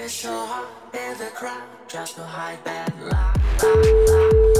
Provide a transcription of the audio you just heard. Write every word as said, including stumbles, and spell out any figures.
It's so hot in the crowd, just to hide that lie, lie, lie.